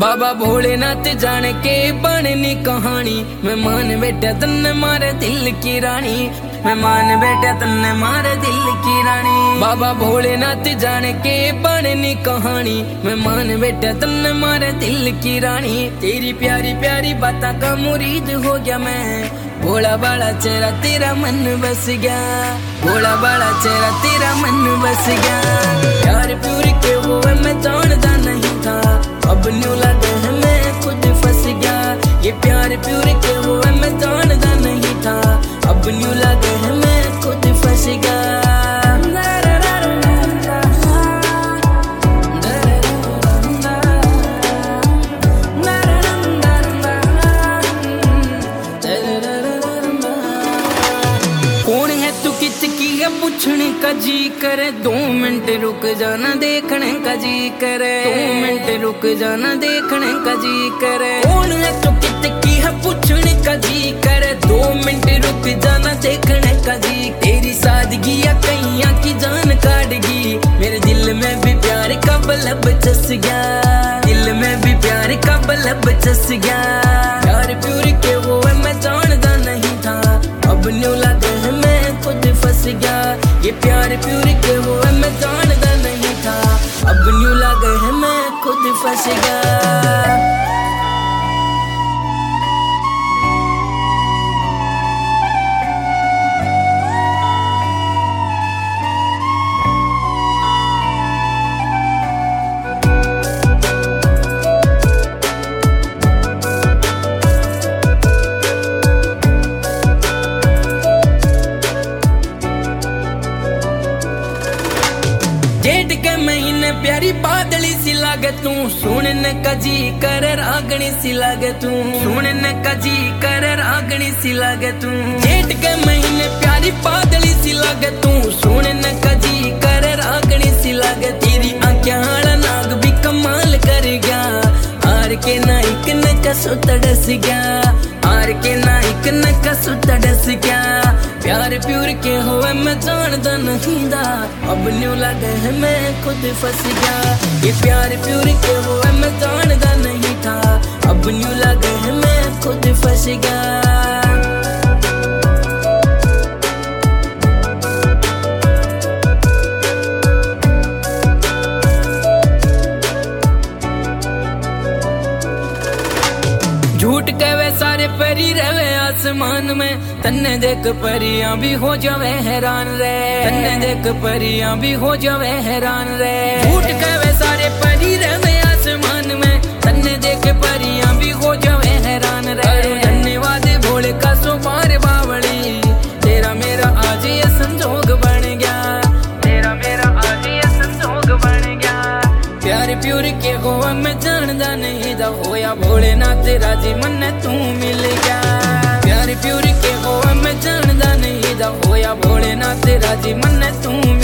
बाबा भोलेनाथ जान के बननी कहानी। मैं मान बैठा तन्ने मारे दिल की रानी, मैं मान बैठा तन्ने मारे दिल की रानी। बाबा भोलेनाथ जान के बननी कहानी। मैं मान बैठा तन्ने मारे दिल की रानी। तेरी प्यारी प्यारी बातों का मुरीद हो गया मैं। भोला बाला चेहरा तेरा मन बस गया, भोला बाला चेहरा तेरा मन बस गया। प्यार प्यूर के वो मैं जानता नहीं था, अब न्यू लगे है मैं खुद फंस गया। ये प्यार प्यूर के वो मैं जानता नहीं था, अब न्यू लगे है मैं खुद फंस गया। पूछने का जी करे, 2 मिनट रुक जाना देखने का जी करे, 2 मिनट रुक जाना देखने का जी करे। कौन है तो कितनी है पूछने का जी करे, 2 मिनट रुक जाना देखने का जी। तेरी सादगी या कैया की जान काटगी, मेरे दिल में भी प्यार का बल्ब चस गया, दिल में भी प्यार का बल्ब चस गया। प्यार प्यूर के वो मैं जानता नहीं था, अब न्यू लगे है मैं खुद फंस गया। ये प्यार प्यूर के वो मैं जानता नहीं था, अब न्यू लगे है मैं खुद फंस गया। जेठ के महीने प्यारी बादली सी लागे तू, सुनने का जी करे रागनी सी लागे तू, सुनने का जी करे रागनी सी लागे तू। जेठ के महीने प्यारी बादली सी लागे तू, सुनने का जी करे रागनी सी लागे। तेरी आंखें हाड़ा नाग भी कमाल कर गया, हार के नाइक ने कसो तड़स गया, हार के नाइक ने कसो तड़स गया। प्यार प्यूर के हुए मैं जानता नहीं था, अब न्यू लगे है मैं खुद फंस गया। ये प्यार प्यूर के हुए मैं जानता नहीं था, अब न्यू लगे है मैं खुद फंस गया। झूठ कहे सारे परी रहे आसमान में, तन्ने देख परियां भी हो जावे हैरान रे, तन्ने देख परियां भी हो जावे हैरान रे। झूठ कहे सारे परी रहे आसमान में, तन्ने देख परियां भी हो जावे हैरान रे। धन्यवाद भोले का सोमार बावली, तेरा मेरा आज ये संजोग बन गया, तेरा मेरा आज ये संजोग बन गया। प्यार प्यूर के हो मैं जानदा नहीं था, होया भोलेनाथ राजी मन तू मिल गया। प्यार प्यूर के हो मैं जानदा नहीं था, होया भोलेनाथ राजी मन तू